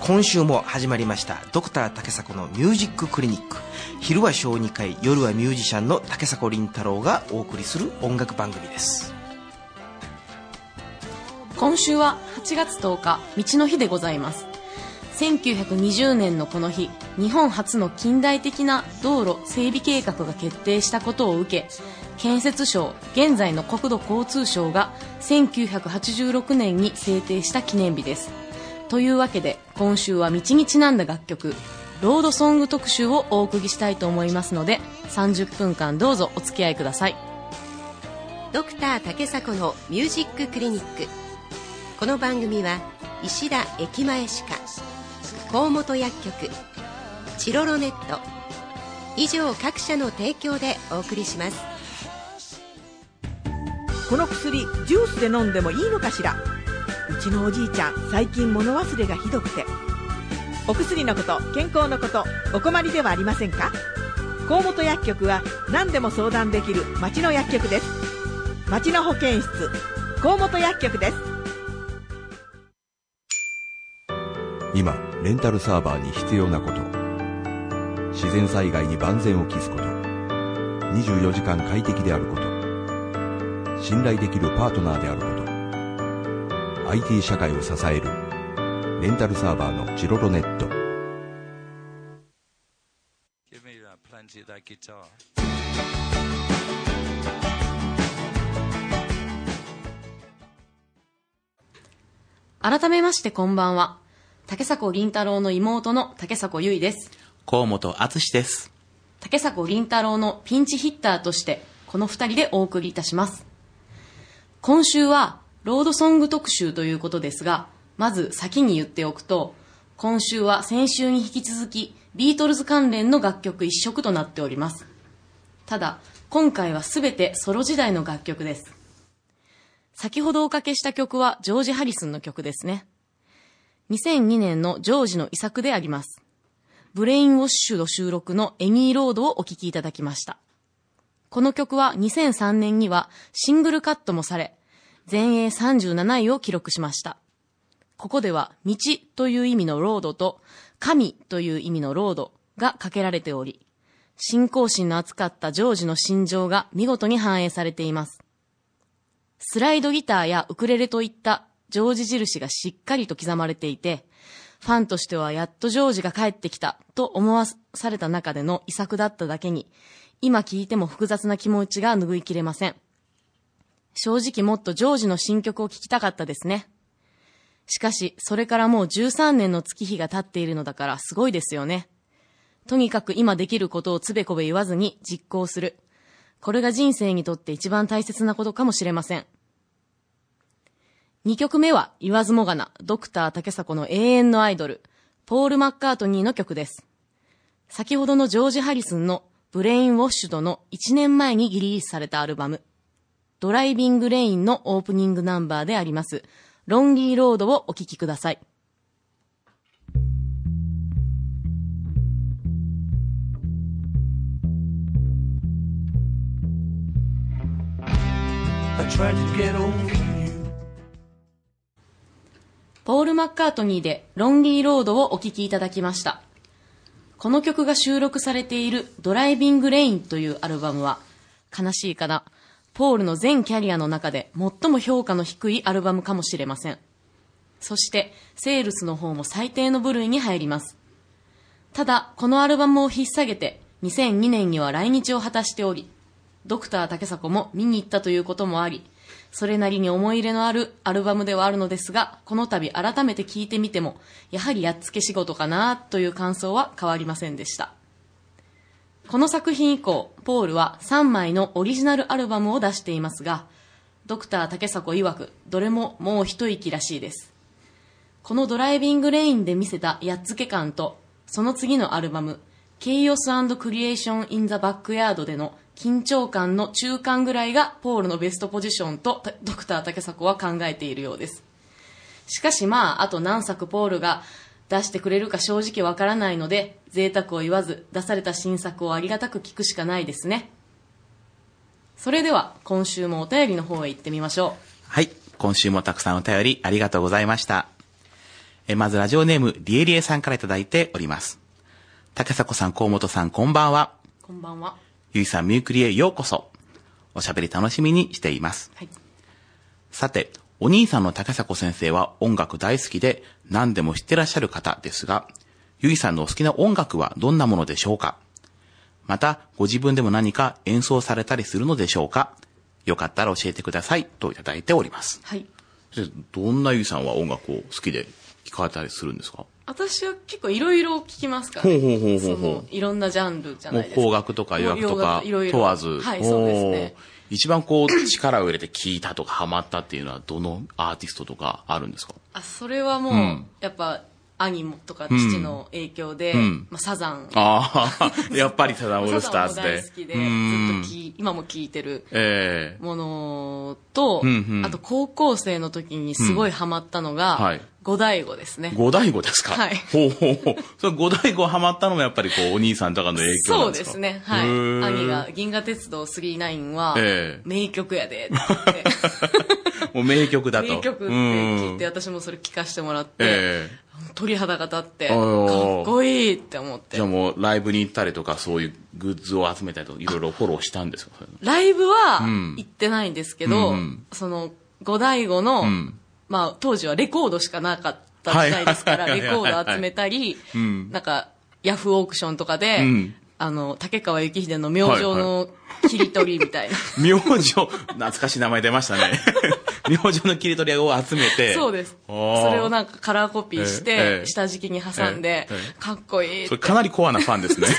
今週も始まりましたドクター竹迫のミュージッククリニック。昼は小児科医、夜はミュージシャンの竹迫倫太郎がお送りする音楽番組です。 今週は8月10日道の日でございます。1920年のこの日、日本初の近代的な道路整備計画が決定したことを受け、建設省、現在の国土交通省が1986年に制定した記念日です。というわけで今週は道にちなんだ楽曲、ロードソング特集をお送りしたいと思いますので、30分間どうぞお付き合いください。 ドクター竹迫のミュージッククリニック。この番組は石田駅前歯科、河本薬局、チロロネット以上各社の提供でお送りします。 この薬ジュースで飲んでもいいのかしら。うちのおじいちゃん最近物忘れがひどくて。お薬のこと、健康のこと、お困りではありませんか。河本薬局は何でも相談できる町の薬局です。町の保健室、河本薬局です。 今レンタルサーバーに必要なこと、自然災害に万全を期すこと、24時間快適であること、信頼できるパートナーであること、IT 社会を支えるレンタルサーバーのチロロネット。 改めましてこんばんは。竹迫倫太郎の妹の竹迫由衣です。 河本敦です。 竹迫倫太郎のピンチヒッターとしてこの2人でお送りいたします。今週はロードソング特集ということですが、まず先に言っておくと、今週は先週に引き続きビートルズ関連の楽曲一色となっております。ただ今回はすべてソロ時代の楽曲です。先ほどおかけした曲はジョージ・ハリスンの曲ですね。2002年のジョージの遺作であります。ブレインウォッシュド収録のエミーロードをお聴きいただきました。この曲は2003年にはシングルカットもされ、全英37位を記録しました。ここでは道という意味のロードと神という意味のロードがかけられており、信仰心の厚かったジョージの心情が見事に反映されています。スライドギターやウクレレといったジョージ印がしっかりと刻まれていて、ファンとしてはやっとジョージが帰ってきたと思わされた中での遺作だっただけに、今聴いても複雑な気持ちが拭いきれません。正直もっとジョージの新曲を聴きたかったですね。しかしそれからもう13年の月日が経っているのだからすごいですよね。とにかく今できることをつべこべ言わずに実行する。これが人生にとって一番大切なことかもしれません。2曲目は言わずもがなドクター竹迫の永遠のアイドル、ポール・マッカートニーの曲です。先ほどのジョージ・ハリスンのブレインウォッシュドの1年前にリリースされたアルバム、ドライビングレインのオープニングナンバーであります、ロンリーロードをお聴きください。ポール・マッカートニーでロンリーロードをお聴きいただきました。この曲が収録されているドライビングレインというアルバムは、悲しいかな、ポールの全キャリアの中で最も評価の低いアルバムかもしれません。そしてセールスの方も最低の部類に入ります。ただこのアルバムを引っ提げて2002年には来日を果たしており、ドクター竹迫も見に行ったということもあり、それなりに思い入れのあるアルバムではあるのですが、この度改めて聴いてみてもやはりやっつけ仕事かなという感想は変わりませんでした。この作品以降、ポールは3枚のオリジナルアルバムを出していますが、ドクター竹迫曰くどれももう一息らしいです。このドライビングレインで見せたやっつけ感と、その次のアルバム、Chaos and Creation in the Backyard での緊張感の中間ぐらいがポールのベストポジションとドクター竹迫は考えているようです。しかしあと何作ポールが出してくれるか正直わからないので、贅沢を言わず出された新作をありがたく聞くしかないですね。それでは今週もお便りの方へ行ってみましょう。 はい、今週もたくさんお便りありがとうございました。 まずラジオネームリエリエさんからいただいております。竹迫さん、河本さん、こんばんは。 こんばんは。 ゆいさん、ミュークリへようこそ。おしゃべり楽しみにしています。 はい。 さて、お兄さんの竹迫先生は音楽大好きで何でも知ってらっしゃる方ですが、ゆいさんのお好きな音楽はどんなものでしょうか？また、ご自分でも何か演奏されたりするのでしょうか？よかったら教えてくださいといただいております。 はい。 どんなゆいさんは音楽を好きで聴かれたりするんですか？ 私は結構いろいろ聞きますからね。そのいろんなジャンルじゃないですか。 邦楽とか洋楽とか問わず。 はい、そうですね。 一番こう力を入れて聴いたとかハマったっていうのはどのアーティストとかあるんですか？ それはもう、やっぱ兄とか父の影響で、サザン。 やっぱりサザンオールスターズで。 サザンも大好きで、ずっと今も聴いてるものと、あと高校生の時にすごいハマったのが、五醍醐ですね。 五醍醐ですか？ はい。 それ五醍醐ハマったのもやっぱりこうお兄さんとかの影響なんですか？ そうですね。はい。兄が銀河鉄道999は、名曲やでって言って。 もう名曲だと。 名曲って聞いて、私もそれ聞かせてもらって、鳥肌が立って、かっこいいって思って。 じゃあもうライブに行ったりとか、そういうグッズを集めたりとか、いろいろフォローしたんですか？ ライブは行ってないんですけど、その五醍醐の、当時はレコードしかなかった時代ですから、レコード集めたり、なんか、ヤフーオークションとかで、竹川幸秀の明星の切り取りみたいな。 明星、懐かしい名前出ましたね。明星の切り取りを集めて。 そうです。それをなんかカラーコピーして、下敷きに挟んで、かっこいいって。 それかなりコアなファンですね。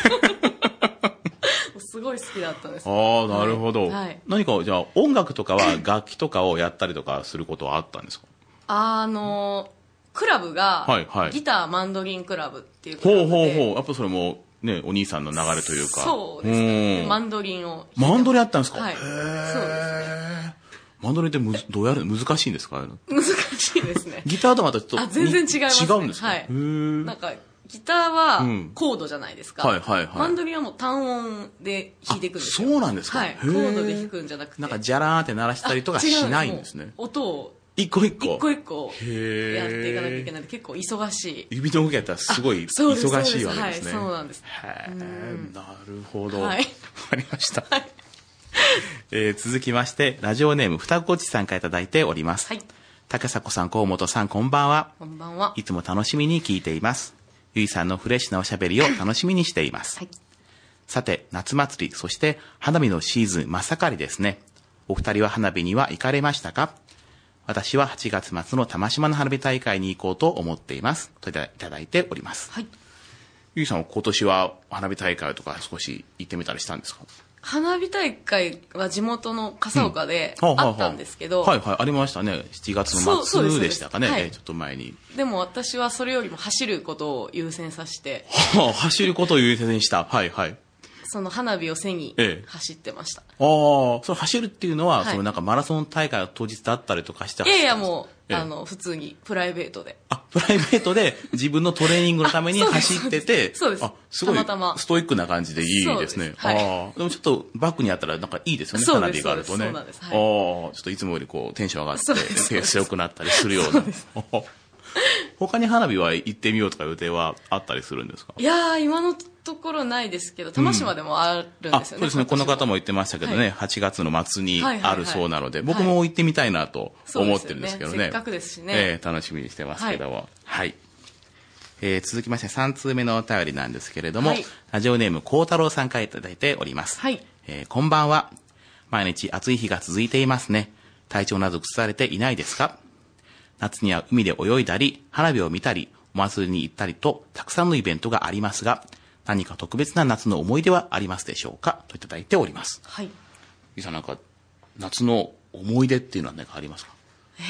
すごい好きだったんです。 なるほど。何か、じゃあ音楽とかは楽器とかをやったりとかすることはあったんですか？ クラブが、ギターマンドリンクラブっていうクラブで。 やっぱそれも、ね、お兄さんの流れというか。 そうですね。マンドリンを。 マンドリンあったんですか？ はい。そうですね。 マンドリンってどうやる難しいんですか？ 難しいですね。 ギターとまたちょっと。 全然違いますね。 違うんですか？ はい。なんか、ギターはコードじゃないですか。マンドリンはもう単音で弾いていくんですよ。 そうなんですか？ はい。コードで弾くんじゃなくて。 なんか、ジャラーンって鳴らしたりとかしないんですね。 音を。 一個一個やっていかなきゃいけないんで結構忙しい。 指の動きやったらすごい忙しいわけですね。 そうなんです。 なるほど。わかりました。続きまして、ラジオネームふたこちさんからいただいております。竹迫さん、河本さん、こんばんは。 こんばんは。 いつも楽しみに聞いています。ゆいさんのフレッシュなおしゃべりを楽しみにしています。さて、夏祭り、そして花火のシーズン真っ盛りですね。お二人は花火には行かれましたか？私は8月末の玉島の花火大会に行こうと思っています。といただいております。ゆいさんは今年は花火大会とか少し行ってみたりしたんですか？ 花火大会は地元の笠岡であったんですけど。 ありましたね。7月の末でしたかね。ちょっと前に。 でも私はそれよりも走ることを優先させて。 走ることを優先した。 その花火を背に走ってました。 その走るっていうのは、そのなんかマラソン大会の当日だったりとかして走っていやもう、普通にプライベートで。 プライベートで自分のトレーニングのために走ってて、 そうです。 すごいストイックな感じでいいですね。でもちょっとバックにあったらなんかいいですよね、花火があるとね。そうなんです。ちょっといつもよりこうテンション上がって、ペース良くなったりするような。他に花火は行ってみようとか予定はあったりするんですか？ いやー、今のところないですけど、玉島でもあるんですよね。 そうですね。この方も言ってましたけどね、8月の末にあるそうなので、僕も行ってみたいなと思ってるんですけどね。 せっかくですしね。 楽しみにしてますけども。続きまして3通目のお便りなんですけれども、ラジオネーム孝太郎さんからいただいております。こんばんは。毎日暑い日が続いていますね。体調など崩されていないですか？夏には海で泳いだり、花火を見たり、お祭りに行ったりと、たくさんのイベントがありますが、何か特別な夏の思い出はありますでしょうか？といただいております。ゆいさん、なんか、夏の思い出っていうのは何かありますか？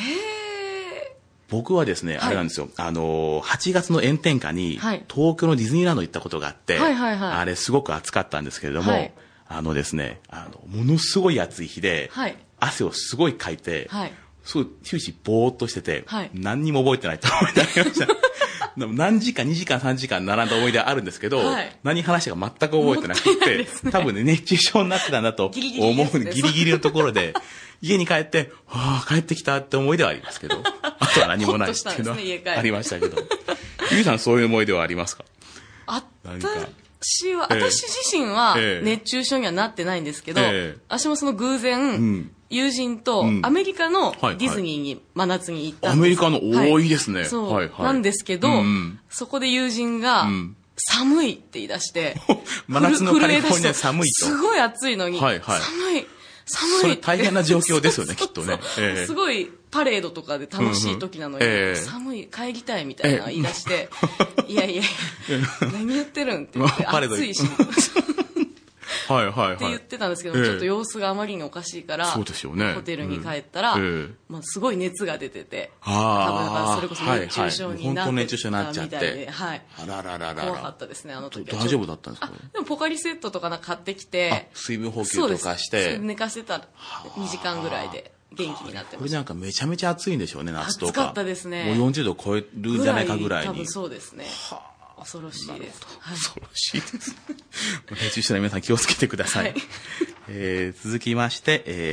僕はですね、あれなんですよ。8月の炎天下に、東京のディズニーランド行ったことがあって、あれすごく暑かったんですけれども、ですね、ものすごい暑い日で、汗をすごいかいて、すごい終始ぼーっとしてて、何にも覚えてないと思い出しました。 何時間2時間3時間並んだ思い出はあるんですけど、 はい、 何話したか全く覚えてなくて、ね、多分ね熱中症になってたんだと思う。ギリギリのところで家に帰って帰ってきたって思い出はありますけど、あとは何もないっていうのはありましたけどゆいさんそういう思い出はありますか？ 私自身は熱中症にはなってないんですけど、私もその偶然、友人とアメリカのディズニーに真夏に行ったんです。 アメリカの多いですね。 そう、なんですけど、そこで友人が、寒いって言い出して、 真夏のカリフォルニア寒いと。 すごい暑いのに、寒い。 それ大変な状況ですよね、きっとね。 すごいパレードとかで楽しい時なのに、寒い、帰りたいみたいな言い出して、いや、何言ってるんって言って、暑いし。って言ってたんですけど、ちょっと様子があまりにおかしいから、ホテルに帰ったら、すごい熱が出てて、多分それこそ熱中症になってたみたいで、怖かったですね、あの時は。 大丈夫だったんですか？ でもポカリセットとか買ってきて、 水分補給とかして、 寝かせたら2時間ぐらいで元気になってました。 これなんかめちゃめちゃ暑いんでしょうね、夏とか。 暑かったですね。 もう40度超えるんじゃないかぐらいに。 多分そうですね。恐ろしいです。 恐ろしいです。熱中症の皆さん気をつけてください。続きまして、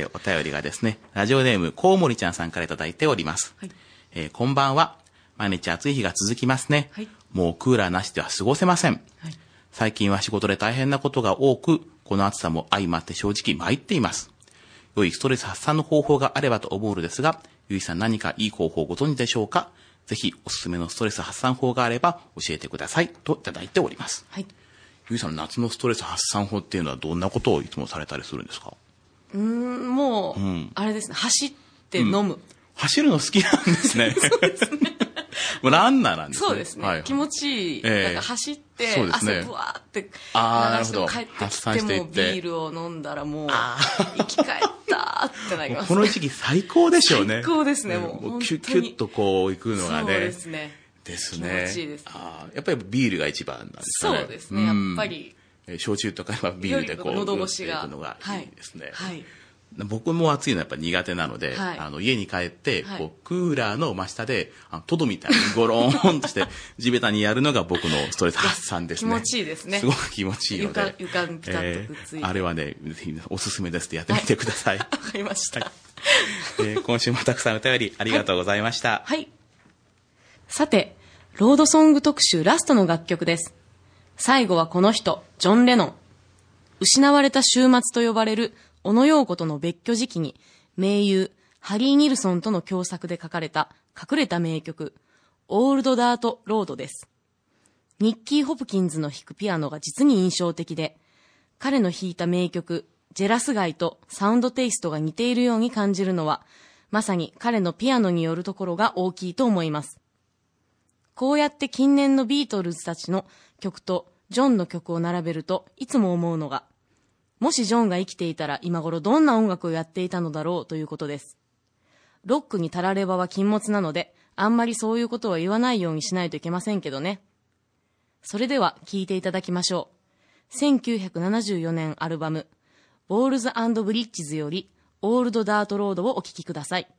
お便りがですね、ラジオネームコウモリちゃんさんからいただいております。こんばんは。毎日暑い日が続きますね。もうクーラーなしでは過ごせません。最近は仕事で大変なことが多く、この暑さも相まって正直参っています。良いストレス発散の方法があればと思うのですが、ゆいさん何かいい方法をご存知でしょうか？ぜひおすすめのストレス発散法があれば教えてくださいといただいております。ゆいさん、夏のストレス発散法っていうのはどんなことをいつもされたりするんですか？ もう、あれですね、走って飲む。 走るの好きなんですね。そうですね。もうランナーなんですね。 そうですね。気持ちいい。なんか走って、汗ぶわーって流して帰ってきてもビールを飲んだらもう生き返ったってなります。 この時期最高でしょうね。 最高ですね、もう。 キュッとこう行くのがね。 そうですね。 ですね。 気持ちいいです。 やっぱりビールが一番なんですかね。 そうですね、やっぱり。 焼酎とかビールでこう喉越しがいくのがいいですね。 はい。 僕も暑いのはやっぱ苦手なので、家に帰ってこうクーラーの真下でトドみたいにゴローンとして地べたにやるのが僕のストレス発散ですね。 気持ちいいですね。 すごく気持ちいいので床にピタッとくっついて、 あれはねおすすめですってやってみてください。わかりました。 今週もたくさんお便りありがとうございました。 はい。さて、ロードソング特集ラストの楽曲です。最後はこの人、ジョン・レノン。失われた週末と呼ばれる小野陽子との別居時期に盟友ハリー・ニルソンとの共作で書かれた隠れた名曲オールド・ダート・ロードです。ニッキー・ホプキンズの弾くピアノが実に印象的で、彼の弾いた名曲ジェラス街とサウンドテイストが似ているように感じるのは、まさに彼のピアノによるところが大きいと思います。こうやって近年のビートルズたちの曲とジョンの曲を並べるといつも思うのが、もしジョンが生きていたら今頃どんな音楽をやっていたのだろうということです。ロックにたらればは禁物なので、あんまりそういうことは言わないようにしないといけませんけどね。それでは聴いていただきましょう。1974年アルバムボールズ&ブリッジズよりオールド・ダート・ロードをお聴きください。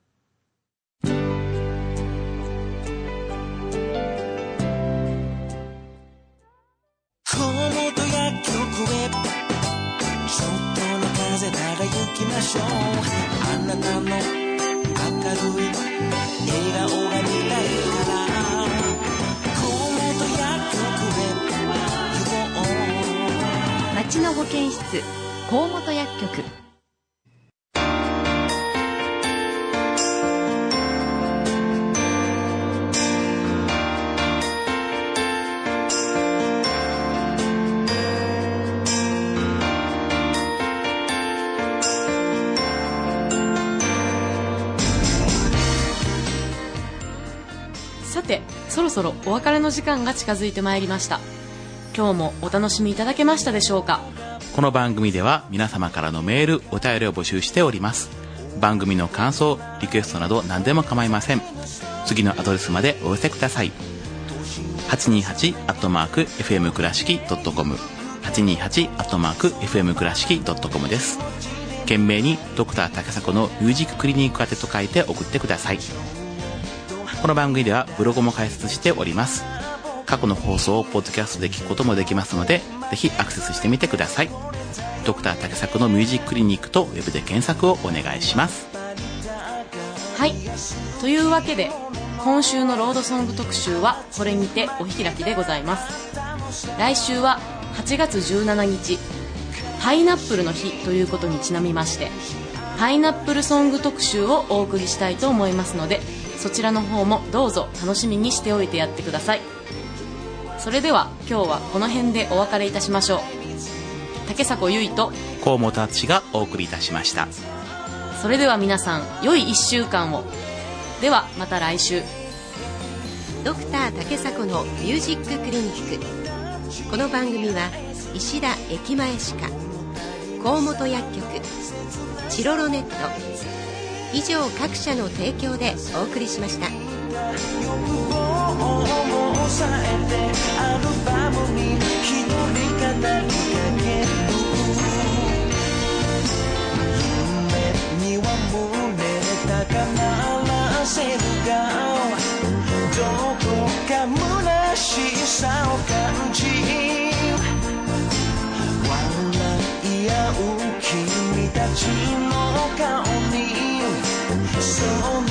河本薬局へちょっとの風なら行きましょう。あなたの明るい笑顔が見たいから河本薬局へ行こう。 町の保健室河本薬局。 さて、そろそろお別れの時間が近づいてまいりました。今日もお楽しみいただけましたでしょうか。 この番組では皆様からのメールお便りを募集しております。番組の感想リクエストなど何でも構いません。次のアドレスまでお寄せください。 828-fm 倉敷 .com 828-fm 倉敷 .com です。懸命にドクター竹迫のミュージッククリニック宛てと書いて送ってください。この番組ではブログも開設しております。 過去の放送をポッドキャストで聞くこともできますので、ぜひアクセスしてみてください。ドクター竹作のミュージッククリニックとウェブで検索をお願いします。 はい、というわけで今週のロードソング特集はこれにてお開きでございます。来週は8月17日パイナップルの日ということにちなみまして、パイナップルソング特集をお送りしたいと思いますので、そちらの方もどうぞ楽しみにしておいてやってください。それでは今日はこの辺でお別れいたしましょう。竹迫由依と河本敦がお送りいたしました。 それでは皆さん良い1週間を。ではまた来週。 ドクター竹迫のミュージッククリニック。この番組は石田駅前歯科、河本薬局、チロロネット以上各社の提供でお送りしました。 抑えてアルバムに一人語りかける。夢には胸高鳴らせるが、どこか虚しさを感じ、笑い合う君たちの顔にその